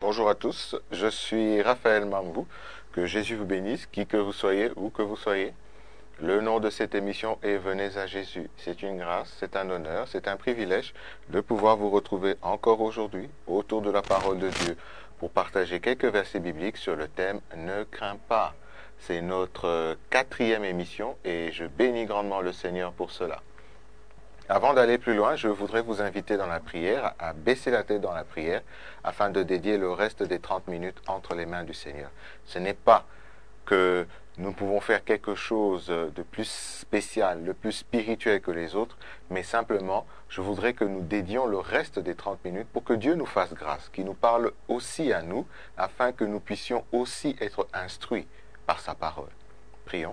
Bonjour à tous, je suis Raphaël Mambou, que Jésus vous bénisse, qui que vous soyez, où que vous soyez. Le nom de cette émission est Venez à Jésus. C'est une grâce, c'est un honneur, c'est un privilège de pouvoir vous retrouver encore aujourd'hui autour de la parole de Dieu pour partager quelques versets bibliques sur le thème « Ne crains pas ». C'est notre 4e émission et je bénis grandement le Seigneur pour cela. Avant d'aller plus loin, je voudrais vous inviter dans la prière, à baisser la tête dans la prière, afin de dédier le reste des 30 minutes entre les mains du Seigneur. Ce n'est pas que nous pouvons faire quelque chose de plus spécial, de plus spirituel que les autres, mais simplement, je voudrais que nous dédions le reste des 30 minutes pour que Dieu nous fasse grâce, qu'il nous parle aussi à nous, afin que nous puissions aussi être instruits par sa parole. Prions.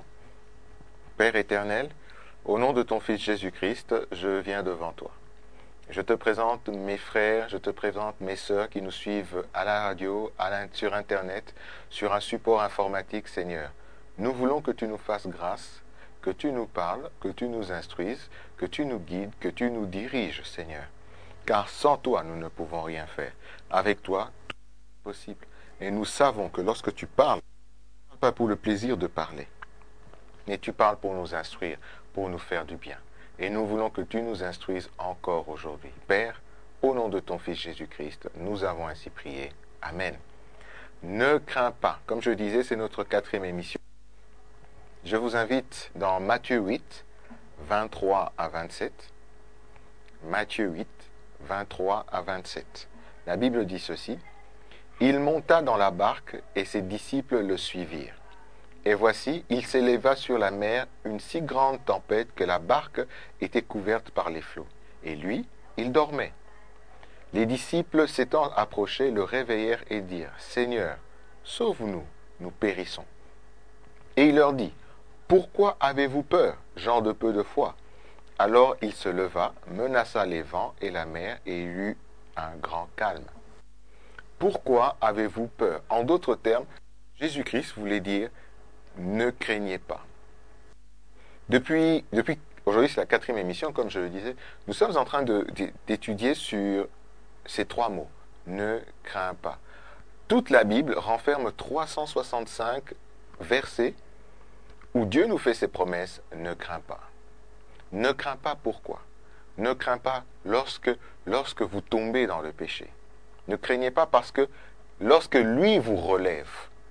Père éternel, au nom de ton Fils Jésus-Christ, je viens devant toi. Je te présente mes frères, je te présente mes sœurs qui nous suivent à la radio, sur Internet, sur un support informatique, Seigneur. Nous voulons que tu nous fasses grâce, que tu nous parles, que tu nous instruises, que tu nous guides, que tu nous diriges, Seigneur. Car sans toi, nous ne pouvons rien faire. Avec toi, tout est possible. Et nous savons que lorsque tu parles, pas pour le plaisir de parler, mais tu parles pour nous instruire, pour nous faire du bien. Et nous voulons que tu nous instruises encore aujourd'hui. Père, au nom de ton Fils Jésus-Christ, nous avons ainsi prié. Amen. Ne crains pas. Comme je disais, c'est notre 4e émission. Je vous invite dans Matthieu 8, 23 à 27. Matthieu 8, 23 à 27. La Bible dit ceci. Il monta dans la barque et ses disciples le suivirent. Et voici, il s'éleva sur la mer une si grande tempête que la barque était couverte par les flots. Et lui, il dormait. Les disciples s'étant approchés, le réveillèrent et dirent, « Seigneur, sauve-nous, nous périssons. » Et il leur dit, « Pourquoi avez-vous peur, gens de peu de foi ?» Alors il se leva, menaça les vents et la mer, et il eut un grand calme. Pourquoi avez-vous peur? En d'autres termes, Jésus-Christ voulait dire, ne craignez pas. Depuis aujourd'hui, c'est la 4e émission, comme je le disais, nous sommes en train d'étudier sur ces 3 mots. Ne crains pas. Toute la Bible renferme 365 versets où Dieu nous fait ses promesses. Ne crains pas. Ne crains pas pourquoi? Ne crains pas lorsque vous tombez dans le péché. Ne craignez pas parce que lorsque lui vous relève,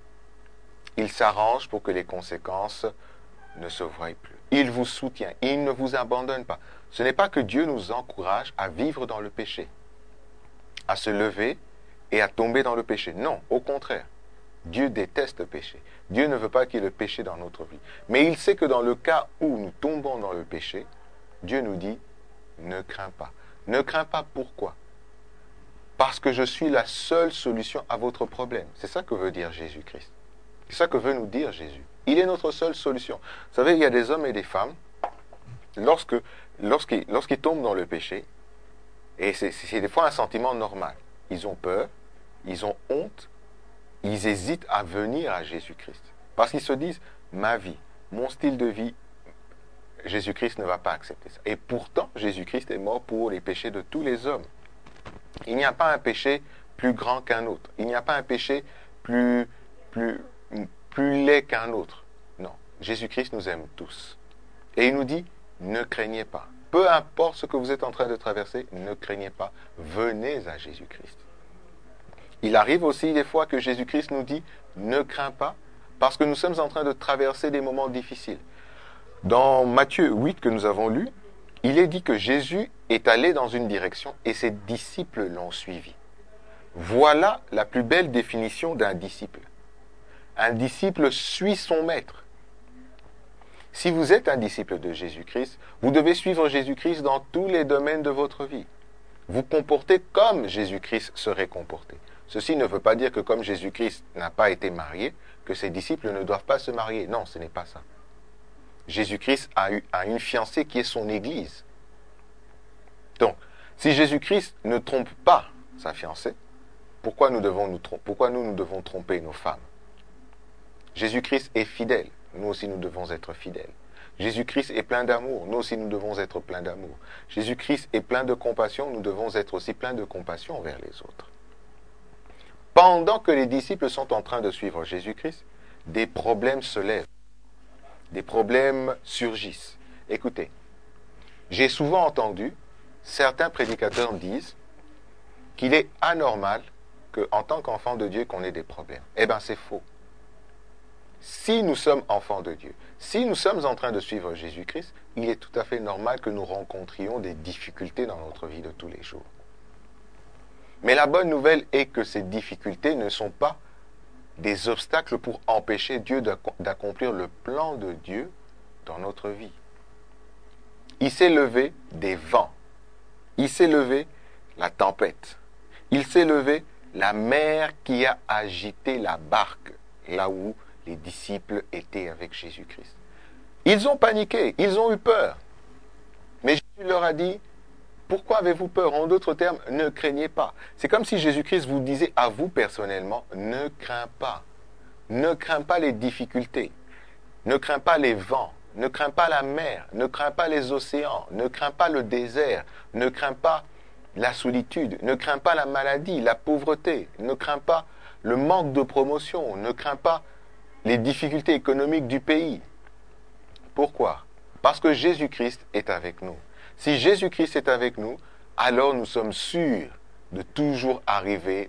il s'arrange pour que les conséquences ne se voient plus. Il vous soutient. Il ne vous abandonne pas. Ce n'est pas que Dieu nous encourage à vivre dans le péché, à se lever et à tomber dans le péché. Non, au contraire. Dieu déteste le péché. Dieu ne veut pas qu'il y ait le péché dans notre vie. Mais il sait que dans le cas où nous tombons dans le péché, Dieu nous dit, ne crains pas. Ne crains pas pourquoi? Parce que je suis la seule solution à votre problème. C'est ça que veut dire Jésus-Christ. C'est ça que veut nous dire Jésus. Il est notre seule solution. Vous savez, il y a des hommes et des femmes, lorsqu'ils tombent dans le péché, et c'est des fois un sentiment normal. Ils ont peur, ils ont honte, ils hésitent à venir à Jésus-Christ. Parce qu'ils se disent, ma vie, mon style de vie, Jésus-Christ ne va pas accepter ça. Et pourtant, Jésus-Christ est mort pour les péchés de tous les hommes. Il n'y a pas un péché plus grand qu'un autre. Il n'y a pas un péché plus laid qu'un autre. Non, Jésus-Christ nous aime tous. Et il nous dit, ne craignez pas. Peu importe ce que vous êtes en train de traverser, ne craignez pas. Venez à Jésus-Christ. Il arrive aussi des fois que Jésus-Christ nous dit, ne crains pas, parce que nous sommes en train de traverser des moments difficiles. Dans Matthieu 8 que nous avons lu, il est dit que Jésus est allé dans une direction et ses disciples l'ont suivi. Voilà la plus belle définition d'un disciple. Un disciple suit son maître. Si vous êtes un disciple de Jésus-Christ, vous devez suivre Jésus-Christ dans tous les domaines de votre vie. Vous comportez comme Jésus-Christ serait comporté. Ceci ne veut pas dire que comme Jésus-Christ n'a pas été marié, que ses disciples ne doivent pas se marier. Non, ce n'est pas ça. Jésus-Christ a une fiancée qui est son Église. Donc, si Jésus-Christ ne trompe pas sa fiancée, pourquoi nous devons tromper nos femmes? Jésus-Christ est fidèle, nous aussi nous devons être fidèles. Jésus-Christ est plein d'amour, nous aussi nous devons être pleins d'amour. Jésus-Christ est plein de compassion, nous devons être aussi pleins de compassion envers les autres. Pendant que les disciples sont en train de suivre Jésus-Christ, des problèmes se lèvent, des problèmes surgissent. Écoutez, j'ai souvent entendu certains prédicateurs disent qu'il est anormal qu'en tant qu'enfant de Dieu qu'on ait des problèmes. Eh bien, c'est faux. Si nous sommes enfants de Dieu, si nous sommes en train de suivre Jésus-Christ, il est tout à fait normal que nous rencontrions des difficultés dans notre vie de tous les jours. Mais la bonne nouvelle est que ces difficultés ne sont pas des obstacles pour empêcher Dieu d'accomplir le plan de Dieu dans notre vie. Il s'est levé des vents. Il s'est levé la tempête. Il s'est levé la mer qui a agité la barque là où les disciples étaient avec Jésus-Christ. Ils ont paniqué, ils ont eu peur. Mais Jésus leur a dit, pourquoi avez-vous peur? En d'autres termes, ne craignez pas. C'est comme si Jésus-Christ vous disait à vous personnellement, ne crains pas. Ne crains pas les difficultés. Ne crains pas les vents. Ne crains pas la mer. Ne crains pas les océans. Ne crains pas le désert. Ne crains pas la solitude. Ne crains pas la maladie, la pauvreté. Ne crains pas le manque de promotion. Ne crains pas les difficultés économiques du pays. Pourquoi? Parce que Jésus-Christ est avec nous. Si Jésus-Christ est avec nous, alors nous sommes sûrs de toujours arriver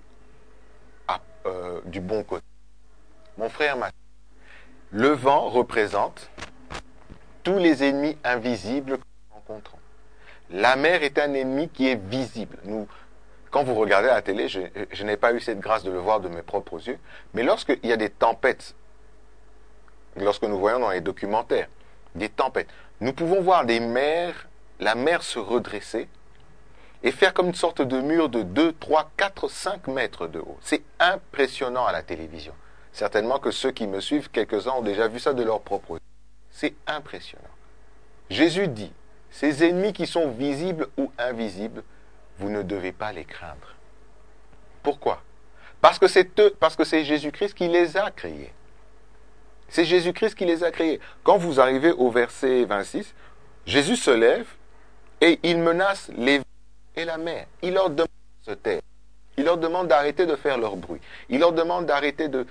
du bon côté. Mon frère, ma soeur, le vent représente tous les ennemis invisibles que nous rencontrons. La mer est un ennemi qui est visible. Quand vous regardez la télé, je n'ai pas eu cette grâce de le voir de mes propres yeux, mais lorsqu'il y a des tempêtes, lorsque nous voyons dans les documentaires, des tempêtes, nous pouvons voir la mer se redresser et faire comme une sorte de mur de 2, 3, 4, 5 mètres de haut. C'est impressionnant à la télévision. Certainement que ceux qui me suivent, quelques-uns ont déjà vu ça de leur propre yeux. C'est impressionnant. Jésus dit, ces ennemis qui sont visibles ou invisibles, vous ne devez pas les craindre. Pourquoi? Parce que c'est Jésus-Christ qui les a créés. C'est Jésus-Christ qui les a créés. Quand vous arrivez au verset 26, Jésus se lève et il menace les vents et la mer. Il leur demande de se taire. Il leur demande d'arrêter de faire leur bruit. Il leur demande d'arrêter de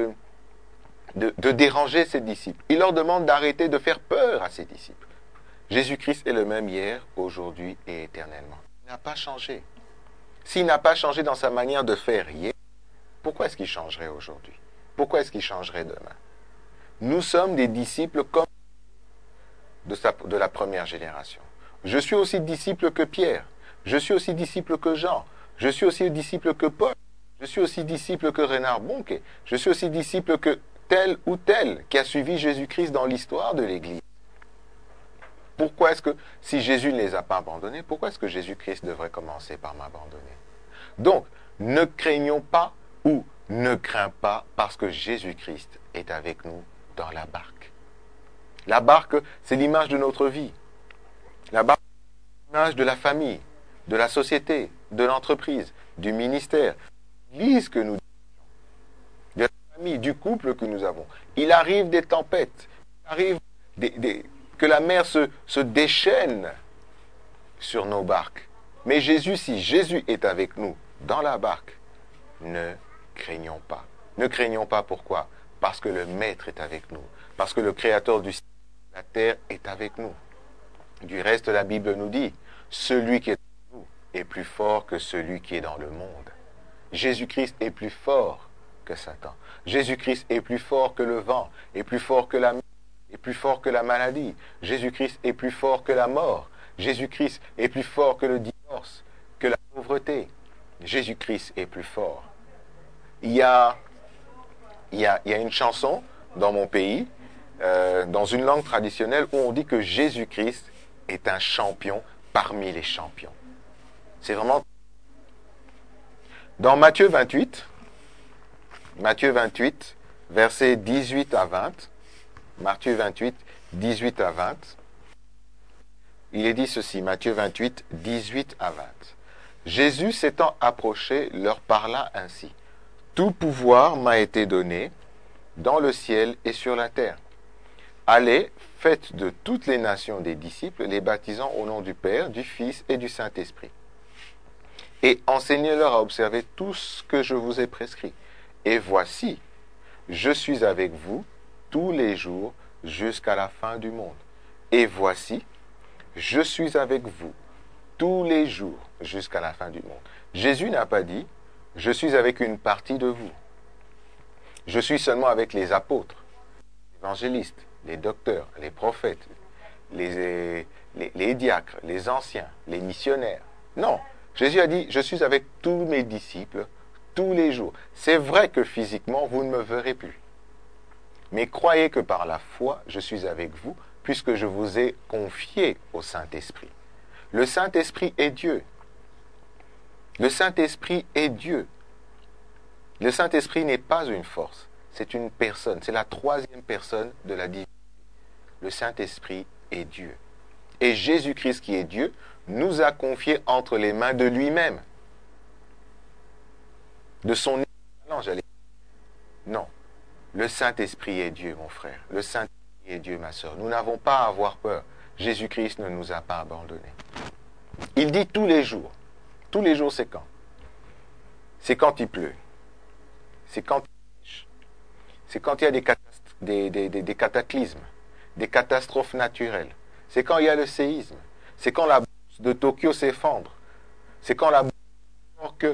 déranger ses disciples. Il leur demande d'arrêter de faire peur à ses disciples. Jésus-Christ est le même hier, aujourd'hui et éternellement. Il n'a pas changé. S'il n'a pas changé dans sa manière de faire hier, pourquoi est-ce qu'il changerait aujourd'hui? Pourquoi est-ce qu'il changerait demain? Nous sommes des disciples comme de la première génération. Je suis aussi disciple que Pierre. Je suis aussi disciple que Jean. Je suis aussi disciple que Paul. Je suis aussi disciple que Reinhard Bonke. Je suis aussi disciple que tel ou tel qui a suivi Jésus-Christ dans l'histoire de l'Église. Pourquoi est-ce que, si Jésus ne les a pas abandonnés, pourquoi est-ce que Jésus-Christ devrait commencer par m'abandonner? Donc, ne craignons pas ou ne crains pas parce que Jésus-Christ est avec nous dans la barque. La barque, c'est l'image de notre vie. La barque, c'est l'image de la famille, de la société, de l'entreprise, du ministère, de l'Église que nous dirigeons, de la famille, du couple que nous avons. Il arrive des tempêtes, il arrive que la mer se déchaîne sur nos barques. Mais Jésus, si Jésus est avec nous dans la barque, ne craignons pas. Ne craignons pas pourquoi? Parce que le Maître est avec nous. Parce que le Créateur du ciel et de la terre est avec nous. Du reste, la Bible nous dit, celui qui est en nous est plus fort que celui qui est dans le monde. Jésus-Christ est plus fort que Satan. Jésus-Christ est plus fort que le vent, est plus fort que la mer, est plus fort que la maladie. Jésus-Christ est plus fort que la mort. Jésus-Christ est plus fort que le divorce, que la pauvreté. Jésus-Christ est plus fort. Il y a une chanson dans mon pays, dans une langue traditionnelle, où on dit que Jésus-Christ est un champion parmi les champions. C'est vraiment... Dans Matthieu 28, versets 18 à 20, Matthieu 28, 18 à 20, il est dit ceci, Matthieu 28, 18 à 20. Jésus s'étant approché, leur parla ainsi. Tout pouvoir m'a été donné dans le ciel et sur la terre. Allez, faites de toutes les nations des disciples, les baptisant au nom du Père, du Fils et du Saint-Esprit. et enseignez-leur à observer tout ce que je vous ai prescrit. Et voici, je suis avec vous tous les jours jusqu'à la fin du monde. Et voici, je suis avec vous tous les jours jusqu'à la fin du monde. Jésus n'a pas dit, je suis avec une partie de vous. Je suis seulement avec les apôtres, les évangélistes, les docteurs, les prophètes, les diacres, les anciens, les missionnaires. Non, Jésus a dit, je suis avec tous mes disciples tous les jours. C'est vrai que physiquement, vous ne me verrez plus. Mais croyez que par la foi, je suis avec vous, puisque je vous ai confié au Saint-Esprit. Le Saint-Esprit est Dieu. Le Saint-Esprit est Dieu. Le Saint-Esprit n'est pas une force, c'est une personne. C'est la troisième personne de la divinité. Le Saint-Esprit est Dieu. Et Jésus-Christ, qui est Dieu, nous a confié entre les mains de lui-même. De son équivalent, j'allais dire. Non. Le Saint-Esprit est Dieu, mon frère. Le Saint-Esprit est Dieu, ma sœur. Nous n'avons pas à avoir peur. Jésus-Christ ne nous a pas abandonnés. Il dit tous les jours. Tous les jours, c'est quand? C'est quand il pleut. C'est quand il neige. C'est quand il y a des cataclysmes, des catastrophes naturelles. C'est quand il y a le séisme. C'est quand la bourse de Tokyo s'effondre. C'est quand la bourse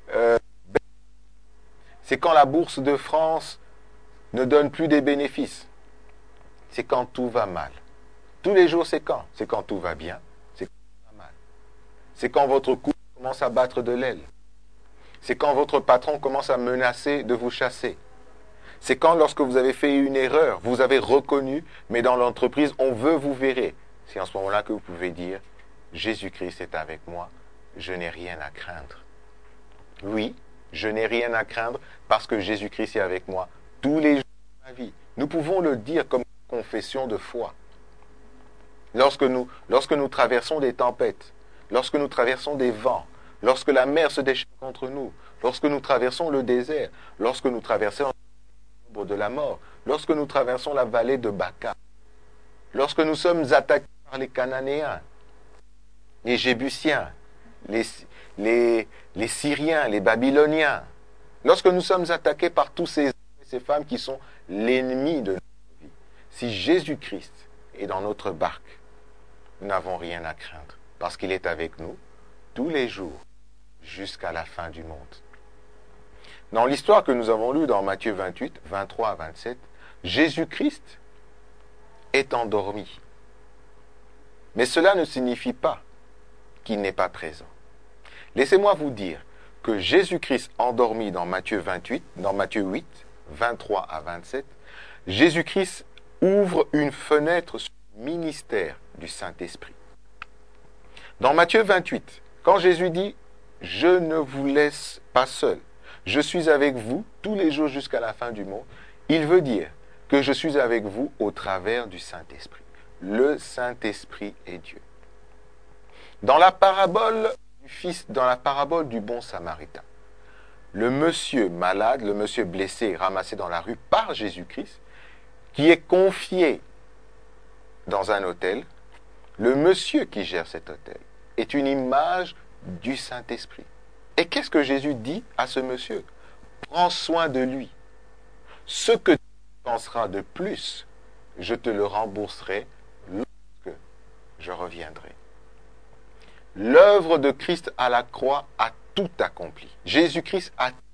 c'est quand la bourse de France ne donne plus des bénéfices. C'est quand tout va mal. Tous les jours, c'est quand? C'est quand tout va bien. C'est quand tout va mal. C'est quand votre couple commence à battre de l'aile. C'est quand votre patron commence à menacer de vous chasser. C'est quand, lorsque vous avez fait une erreur, vous avez reconnu, mais dans l'entreprise, on veut vous verrer. C'est en ce moment-là que vous pouvez dire, Jésus-Christ est avec moi, je n'ai rien à craindre. Oui, je n'ai rien à craindre parce que Jésus-Christ est avec moi tous les jours de ma vie. Nous pouvons le dire comme confession de foi. Lorsque nous traversons des tempêtes, lorsque nous traversons des vents, lorsque la mer se déchaîne contre nous, lorsque nous traversons le désert, lorsque nous traversons l'ombre de la mort, lorsque nous traversons la vallée de Baca, lorsque nous sommes attaqués par les Cananéens, les Jébusiens, les Syriens, les Babyloniens, lorsque nous sommes attaqués par tous ces hommes et ces femmes qui sont l'ennemi de notre vie, si Jésus-Christ est dans notre barque, nous n'avons rien à craindre, parce qu'il est avec nous tous les jours, jusqu'à la fin du monde. Dans l'histoire que nous avons lue dans Matthieu 28, 23 à 27, Jésus-Christ est endormi. Mais cela ne signifie pas qu'il n'est pas présent. Laissez-moi vous dire que Jésus-Christ endormi dans Matthieu 28, dans Matthieu 8, 23 à 27, Jésus-Christ ouvre une fenêtre sur le ministère du Saint-Esprit. Dans Matthieu 28, quand Jésus dit « Je ne vous laisse pas seul, je suis avec vous tous les jours jusqu'à la fin du monde », il veut dire que je suis avec vous au travers du Saint-Esprit. Le Saint-Esprit est Dieu. Dans la parabole du bon samaritain, le monsieur malade, le monsieur blessé, ramassé dans la rue par Jésus-Christ, qui est confié dans un hôtel, le monsieur qui gère cet hôtel est une image du Saint-Esprit. Et qu'est-ce que Jésus dit à ce monsieur? Prends soin de lui. Ce que tu penseras de plus, je te le rembourserai lorsque je reviendrai. L'œuvre de Christ à la croix a tout accompli. Jésus-Christ a tout.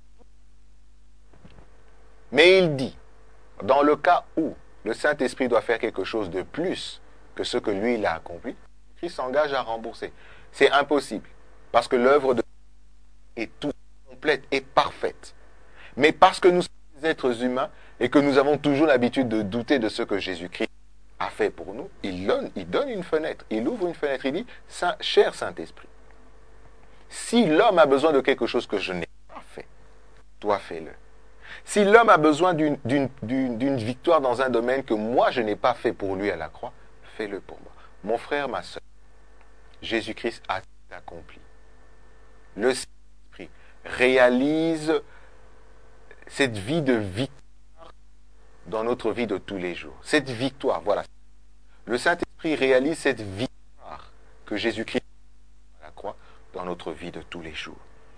Mais il dit, dans le cas où le Saint-Esprit doit faire quelque chose de plus que ce que lui il a accompli, Christ s'engage à rembourser. C'est impossible, parce que l'œuvre de Christ est toute complète et parfaite. Mais parce que nous sommes des êtres humains et que nous avons toujours l'habitude de douter de ce que Jésus-Christ a fait pour nous, il donne une fenêtre, il ouvre une fenêtre, il dit, cher Saint-Esprit, si l'homme a besoin de quelque chose que je n'ai pas fait, toi fais-le. Si l'homme a besoin d'une victoire dans un domaine que moi je n'ai pas fait pour lui à la croix, fais-le pour moi. Mon frère, ma soeur, Jésus-Christ a tout accompli. Le Saint-Esprit réalise cette vie de victoire dans notre vie de tous les jours. Cette victoire, voilà. Le Saint-Esprit réalise cette victoire que Jésus-Christ a à la croix dans dans notre vie de tous les jours.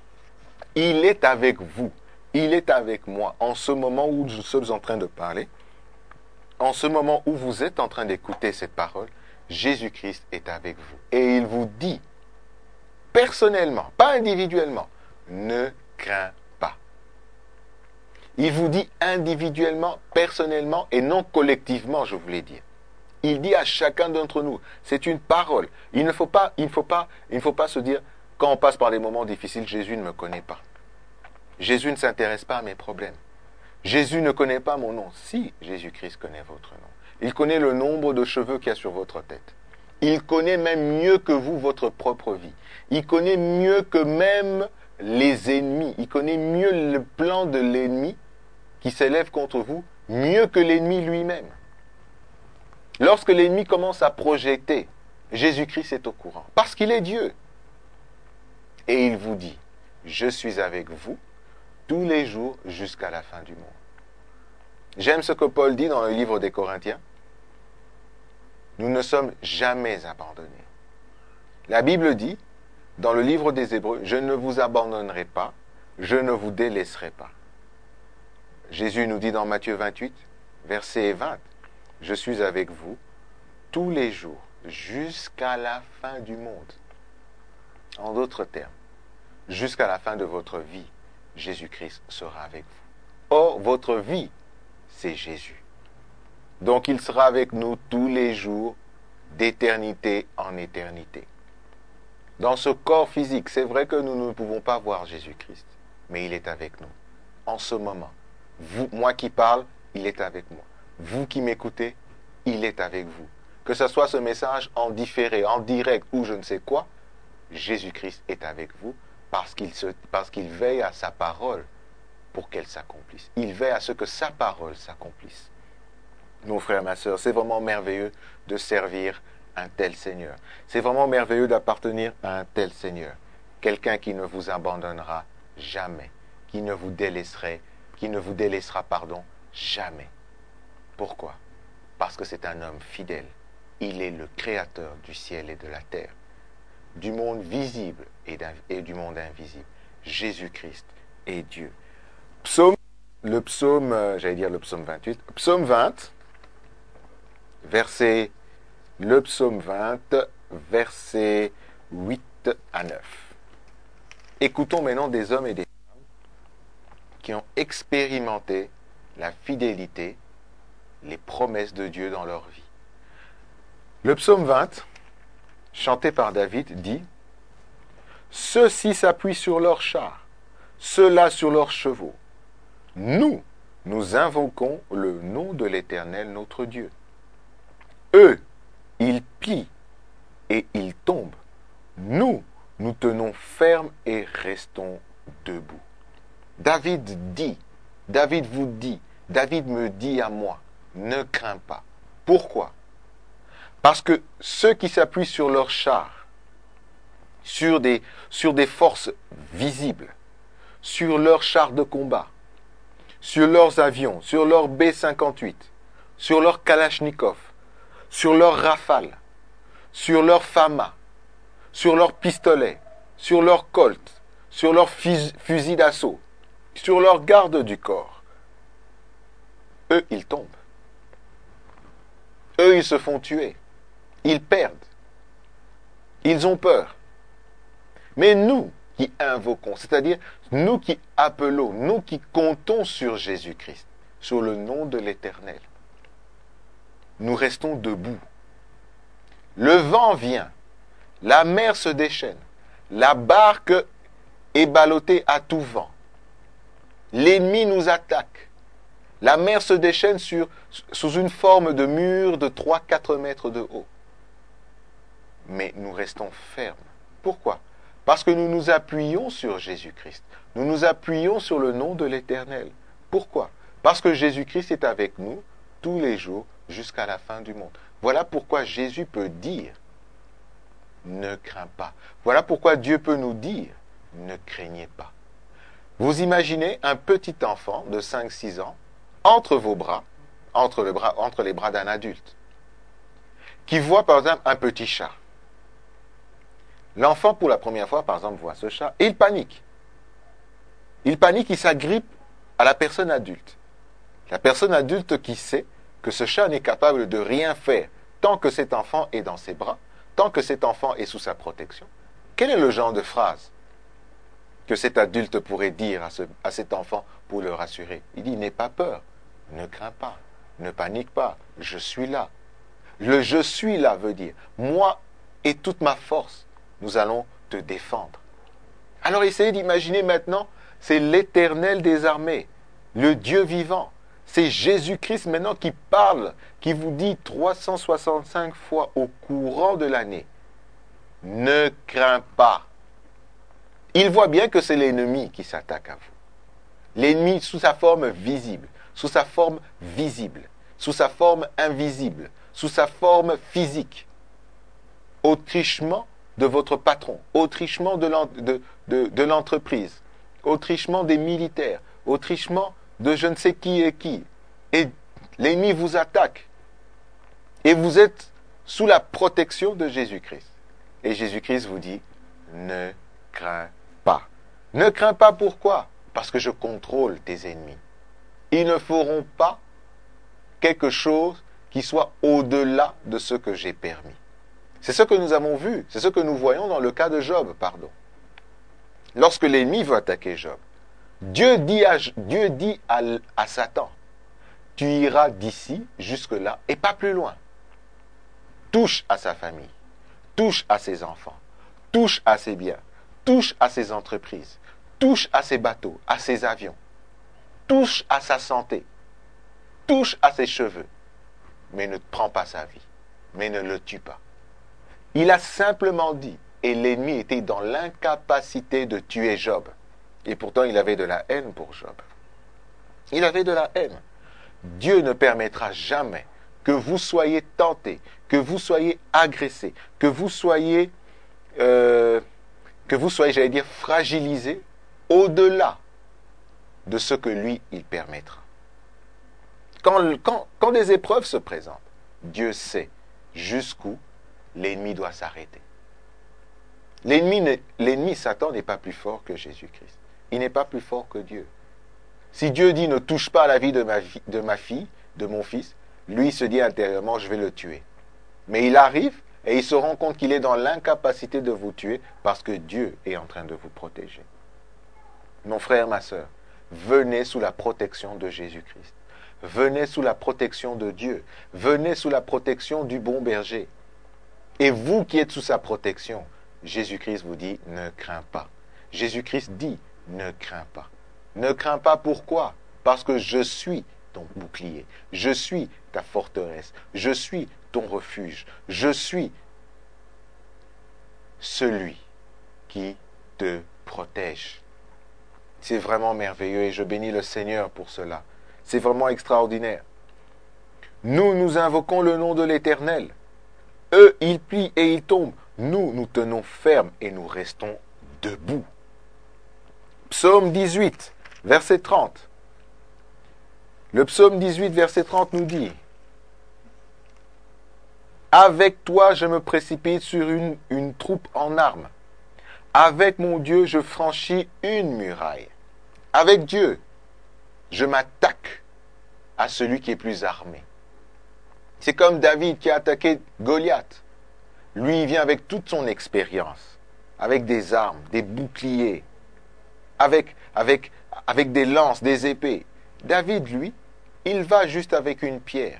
Il est avec vous, il est avec moi en ce moment où nous sommes en train de parler, en ce moment où vous êtes en train d'écouter cette parole, Jésus-Christ est avec vous. Et il vous dit, personnellement, pas individuellement, ne crains pas. Il vous dit individuellement, personnellement et non collectivement, je voulais dire. Il dit à chacun d'entre nous, c'est une parole. Il ne faut pas se dire, quand on passe par des moments difficiles, Jésus ne me connaît pas. Jésus ne s'intéresse pas à mes problèmes. Jésus ne connaît pas mon nom. Si, Jésus-Christ connaît votre nom. Il connaît le nombre de cheveux qu'il y a sur votre tête. Il connaît même mieux que vous votre propre vie. Il connaît mieux que même les ennemis. Il connaît mieux le plan de l'ennemi qui s'élève contre vous, mieux que l'ennemi lui-même. Lorsque l'ennemi commence à projeter, Jésus-Christ est au courant, parce qu'il est Dieu. Et il vous dit, je suis avec vous tous les jours jusqu'à la fin du monde. J'aime ce que Paul dit dans le livre des Corinthiens. Nous ne sommes jamais abandonnés. La Bible dit, dans le livre des Hébreux, je ne vous abandonnerai pas, je ne vous délaisserai pas. Jésus nous dit dans Matthieu 28, verset 20, je suis avec vous tous les jours jusqu'à la fin du monde. En d'autres termes, jusqu'à la fin de votre vie, Jésus-Christ sera avec vous. Or, votre vie, c'est Jésus. Donc, il sera avec nous tous les jours, d'éternité en éternité. Dans ce corps physique, c'est vrai que nous ne pouvons pas voir Jésus-Christ, mais il est avec nous. En ce moment, vous, moi qui parle, il est avec moi. Vous qui m'écoutez, il est avec vous. Que ce soit ce message en différé, en direct ou je ne sais quoi, Jésus-Christ est avec vous parce qu'il veille à sa parole pour qu'elle s'accomplisse. Il veille à ce que sa parole s'accomplisse. Mon frère, ma sœur, c'est vraiment merveilleux de servir un tel Seigneur. C'est vraiment merveilleux d'appartenir à un tel Seigneur. Quelqu'un qui ne vous abandonnera jamais, qui ne vous délaissera, jamais. Pourquoi? Parce que c'est un homme fidèle. Il est le créateur du ciel et de la terre, du monde visible et du monde invisible. Jésus-Christ est Dieu. Le psaume 28, psaume 20, verset 8 à 9. Écoutons maintenant des hommes et des femmes qui ont expérimenté la fidélité, les promesses de Dieu dans leur vie. Le psaume 20, chanté par David, dit « Ceux-ci s'appuient sur leurs chars, ceux-là sur leurs chevaux. Nous invoquons le nom de l'Éternel notre Dieu. Eux, ils plient et ils tombent. Nous tenons ferme et restons debout. » David vous dit, David me dit à moi, ne crains pas. Pourquoi? Parce que ceux qui s'appuient sur leurs chars, sur des forces visibles, sur leurs chars de combat, sur leurs avions, sur leurs B-58, sur leurs Kalachnikov, sur leurs Rafales, sur leurs FAMA, sur leurs pistolets, sur leurs Colt, sur leurs fusils d'assaut, sur leurs gardes du corps, eux, ils tombent. Eux, ils se font tuer. Ils perdent. Ils ont peur. Mais nous qui invoquons, c'est-à-dire nous qui appelons, nous qui comptons sur Jésus-Christ, sur le nom de l'Éternel, nous restons debout. Le vent vient, la mer se déchaîne, la barque est ballottée à tout vent. L'ennemi nous attaque. La mer se déchaîne sous une forme de mur de 3-4 mètres de haut. Mais nous restons fermes. Pourquoi? Parce que nous nous appuyons sur Jésus-Christ. Nous nous appuyons sur le nom de l'Éternel. Pourquoi? Parce que Jésus-Christ est avec nous tous les jours jusqu'à la fin du monde. Voilà pourquoi Jésus peut dire « Ne crains pas ». Voilà pourquoi Dieu peut nous dire « Ne craignez pas ». Vous imaginez un petit enfant de 5-6 ans entre vos bras, entre les bras d'un adulte, qui voit par exemple un petit chat. L'enfant, pour la première fois, par exemple, voit ce chat et il panique. Il panique, il s'agrippe à la personne adulte. La personne adulte qui sait que ce chat n'est capable de rien faire tant que cet enfant est dans ses bras, tant que cet enfant est sous sa protection. Quel est le genre de phrase que cet adulte pourrait dire à cet enfant pour le rassurer? Il dit, n'aie pas peur, ne crains pas, ne panique pas, je suis là. Le je suis là veut dire, moi et toute ma force, nous allons te défendre. Alors essayez d'imaginer maintenant, c'est l'Éternel des armées, le Dieu vivant. C'est Jésus-Christ maintenant qui parle, qui vous dit 365 fois au courant de l'année, ne crains pas. Il voit bien que c'est l'ennemi qui s'attaque à vous. L'ennemi sous sa forme visible, sous sa forme visible, sous sa forme invisible, sous sa forme physique. Au trichement de votre patron, au trichement de l'entreprise, au trichement des militaires, au trichement de je ne sais qui et qui. Et l'ennemi vous attaque. Et vous êtes sous la protection de Jésus-Christ. Et Jésus-Christ vous dit, ne crains pas. Ne crains pas pourquoi? Parce que je contrôle tes ennemis. Ils ne feront pas quelque chose qui soit au-delà de ce que j'ai permis. C'est ce que nous avons vu, c'est ce que nous voyons dans le cas de Job, pardon. Lorsque l'ennemi veut attaquer Job, Dieu dit à Satan, tu iras d'ici jusque-là et pas plus loin. Touche à sa famille, touche à ses enfants, touche à ses biens, touche à ses entreprises, touche à ses bateaux, à ses avions, touche à sa santé, touche à ses cheveux, mais ne prends pas sa vie, mais ne le tue pas. Il a simplement dit, et l'ennemi était dans l'incapacité de tuer Job. Et pourtant, il avait de la haine pour Job. Il avait de la haine. Dieu ne permettra jamais que vous soyez tentés, que vous soyez agressés, que vous soyez, j'allais dire, fragilisés au-delà de ce que lui, il permettra. Quand des épreuves se présentent, Dieu sait jusqu'où l'ennemi doit s'arrêter. L'ennemi, Satan, n'est pas plus fort que Jésus-Christ. Il n'est pas plus fort que Dieu. Si Dieu dit ne touche pas à la vie de ma fille, de mon fils, lui se dit intérieurement je vais le tuer. Mais il arrive et il se rend compte qu'il est dans l'incapacité de vous tuer parce que Dieu est en train de vous protéger. Mon frère, ma sœur, venez sous la protection de Jésus-Christ. Venez sous la protection de Dieu. Venez sous la protection du bon berger. Et vous qui êtes sous sa protection, Jésus-Christ vous dit ne crains pas. Jésus-Christ dit ne crains pas. Ne crains pas pourquoi? Parce que je suis ton bouclier. Je suis ta forteresse. Je suis ton refuge. Je suis celui qui te protège. C'est vraiment merveilleux et je bénis le Seigneur pour cela. C'est vraiment extraordinaire. Nous invoquons le nom de l'Éternel. Eux, ils plient et ils tombent. Nous tenons ferme et nous restons debout. Psaume 18, verset 30. Le psaume 18, verset 30 nous dit « Avec toi, je me précipite sur une troupe en armes. Avec mon Dieu, je franchis une muraille. Avec Dieu, je m'attaque à celui qui est plus armé. » C'est comme David qui a attaqué Goliath. Lui, il vient avec toute son expérience, avec des armes, des boucliers, avec des lances, des épées. David, lui, il va juste avec une pierre.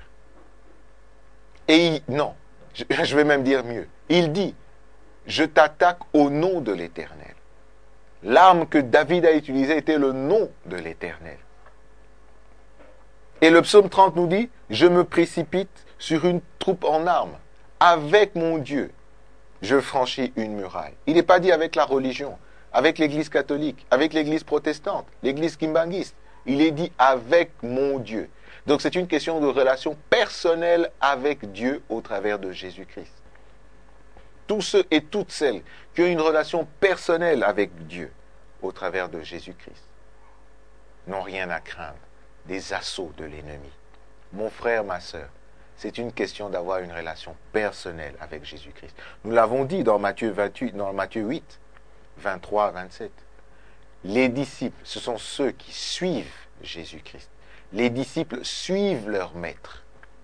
Et non, je vais même dire mieux. Il dit, je t'attaque au nom de l'Éternel. L'arme que David a utilisée était le nom de l'Éternel. Et le psaume 30 nous dit, je me précipite sur une troupe en armes. Avec mon Dieu, je franchis une muraille. Il n'est pas dit avec la religion, avec l'église catholique, avec l'église protestante, l'église kimbanguiste. Il est dit avec mon Dieu. Donc c'est une question de relation personnelle avec Dieu au travers de Jésus-Christ. Tous ceux et toutes celles qui ont une relation personnelle avec Dieu au travers de Jésus-Christ n'ont rien à craindre des assauts de l'ennemi. Mon frère, ma sœur, C'est une question d'avoir une relation personnelle avec Jésus-Christ. Nous l'avons dit dans Matthieu 28, dans Matthieu 8, 23 à 27. Les disciples, ce sont ceux qui suivent Jésus-Christ. Les disciples suivent leur maître.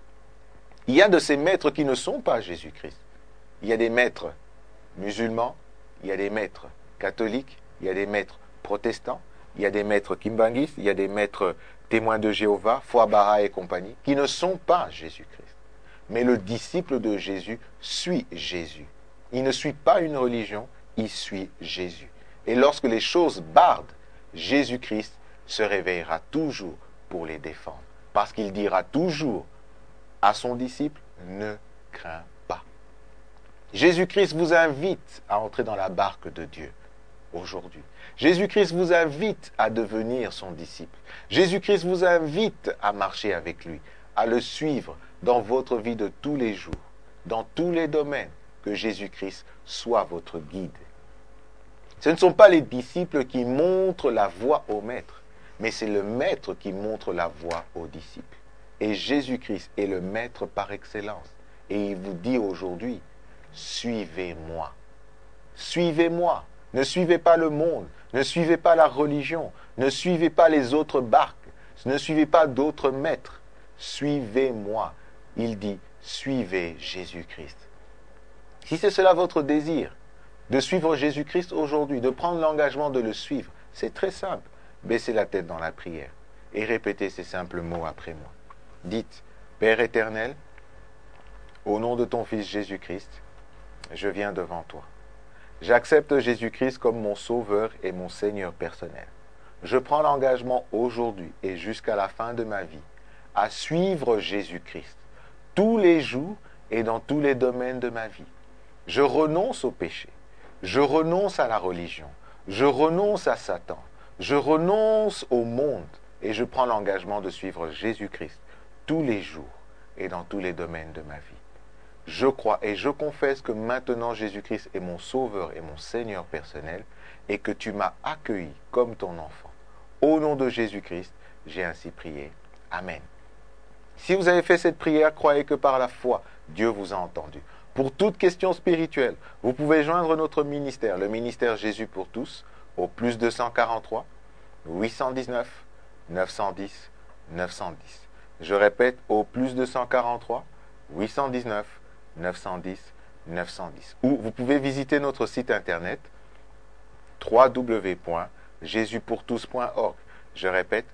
Il y a de ces maîtres qui ne sont pas Jésus-Christ. Il y a des maîtres musulmans, il y a des maîtres catholiques, il y a des maîtres protestants, il y a des maîtres kimbanguistes, il y a des maîtres témoins de Jéhovah, Fouabara et compagnie, qui ne sont pas Jésus-Christ. Mais le disciple de Jésus suit Jésus. Il ne suit pas une religion, il suit Jésus. Et lorsque les choses bardent, Jésus-Christ se réveillera toujours pour les défendre. Parce qu'il dira toujours à son disciple, ne crains pas. Jésus-Christ vous invite à entrer dans la barque de Dieu aujourd'hui. Jésus-Christ vous invite à devenir son disciple. Jésus-Christ vous invite à marcher avec lui, à le suivre dans votre vie de tous les jours, dans tous les domaines, que Jésus-Christ soit votre guide. Ce ne sont pas les disciples qui montrent la voie au maître, mais c'est le maître qui montre la voie aux disciples. Et Jésus-Christ est le maître par excellence. Et il vous dit aujourd'hui, suivez-moi. Suivez-moi. Ne suivez pas le monde, ne suivez pas la religion, ne suivez pas les autres barques, ne suivez pas d'autres maîtres. Suivez-moi. Il dit, suivez Jésus-Christ. Si c'est cela votre désir, de suivre Jésus-Christ aujourd'hui, de prendre l'engagement de le suivre, c'est très simple. Baissez la tête dans la prière et répétez ces simples mots après moi. Dites, Père éternel, au nom de ton Fils Jésus-Christ, je viens devant toi. J'accepte Jésus-Christ comme mon Sauveur et mon Seigneur personnel. Je prends l'engagement aujourd'hui et jusqu'à la fin de ma vie à suivre Jésus-Christ tous les jours et dans tous les domaines de ma vie. Je renonce au péché. Je renonce à la religion. Je renonce à Satan. Je renonce au monde et je prends l'engagement de suivre Jésus-Christ tous les jours et dans tous les domaines de ma vie. Je crois et je confesse que maintenant Jésus-Christ est mon Sauveur et mon Seigneur personnel et que tu m'as accueilli comme ton enfant. Au nom de Jésus-Christ, j'ai ainsi prié. Amen. Si vous avez fait cette prière, croyez que par la foi, Dieu vous a entendu. Pour toute question spirituelle, vous pouvez joindre notre ministère, le ministère Jésus pour tous, au plus 243 819 910 910. Je répète, au plus 243 819 910 910. Ou vous pouvez visiter notre site internet www.jesuspourtous.org. Je répète,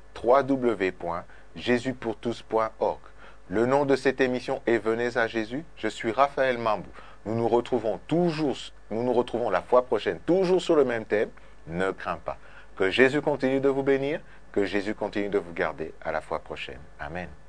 www.jesuspourtous.org. Le nom de cette émission est Venez à Jésus. Je suis Raphaël Mambou. Nous nous retrouvons la fois prochaine, toujours sur le même thème. Ne crains pas. Que Jésus continue de vous bénir, que Jésus continue de vous garder. À la fois prochaine. Amen.